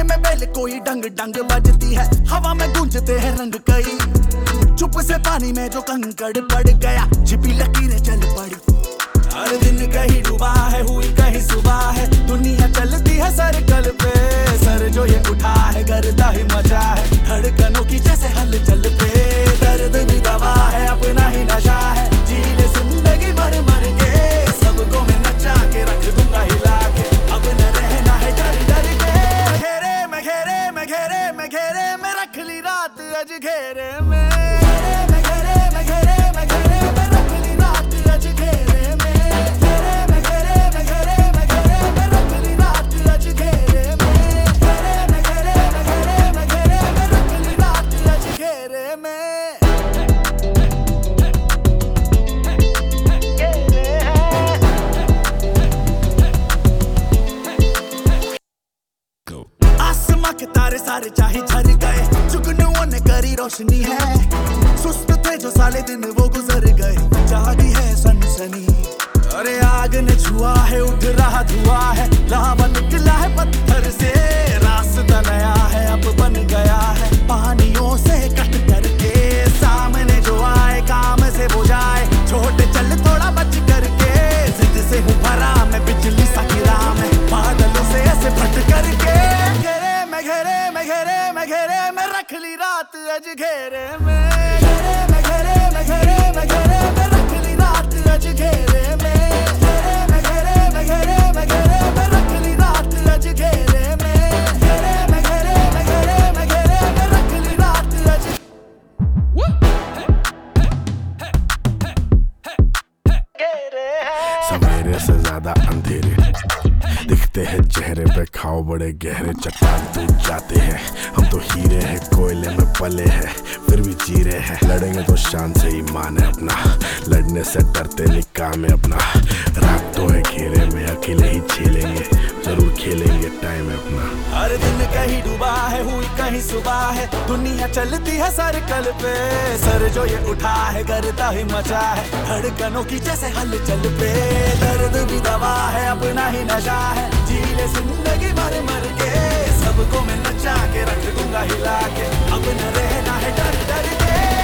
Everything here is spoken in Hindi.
में बेल कोई डंग डंग बजती है, हवा में गूंजते हैं रंग कई। चुप से पानी में जो कंकड़ पड़ गया, छिपी लकीरें चल पड़ी। हर दिन कहीं डूबा है, हुई कहीं सुबह है, दुनिया चलती है सर्कल पे। सर जो ये उठा है, गर्दा ही मचा है, धड़कनों की जैसे हलचल पे। दर्द भी दवा है, अपना ही नशा है, जी ले जिंदगी मर मर के। सबको मैं नचा के रख दूंगा हिला के, अब न रहना है डर डर के। घेरे में घेरे में घेरे में घेरे में रख ली रात अज घेरे में। के तारे सारे चाहे झर गए, जुगनुओं ने करी रोशनी है। सुस्त थे जो साले दिन वो गुजर गए, जागी है सनसनी। अरे आग ने छुआ है, उठ रहा धुआं है, लावा निकला है पत्थर से। रास्ता नया है, अब बन गया है, पानियों से कट करके। सामने जो आए काम से वो जाए, छोटे चल थोड़ा बच करके। जिद से हूँ भरा मैं बिजली सा गिरा मैं, बादलों से ऐसे फट करके। घेरे में घेरे में घेरे में रख ली रात अज घेरे में। घेरे में घेरे में घेरे में घेरे में रख ली रात अज घेरे में। घेरे में घेरे में घेरे में घेरे में रख ली रात अज घेरे में। घेरे में घेरे में घेरे में घेरे में रख ली रात अज। सवेरे से ज्यादा अंधेरे दिखते हैं चेहरे पे, खाओ बड़े गहरे चट्टान टूट जाते हैं। हम तो हीरे हैं, कोयले में पले हैं, फिर भी चीरे हैं। लड़ेंगे तो शान से ईमान है अपना, लड़ने से डरते नहीं काम है अपना। रात तो है घेरे में, अकेले ही झेलेंगे, जरूर खेलेंगे, टाइम है अपना। हर दिन कहीं डूबा है, हुई कहीं सुबह है, दुनिया चलती है सर्कल पे। सर जो ये उठा है, गर्दा ही मचा है, धड़कनों की जैसे हलचल पे। दर्द भी दवा है, अपना ही नशा है, जी ले जिंदगी मर मर के। सबको मैं नचा के रख दूंगा हिला के, अब न रहना है डर डर के।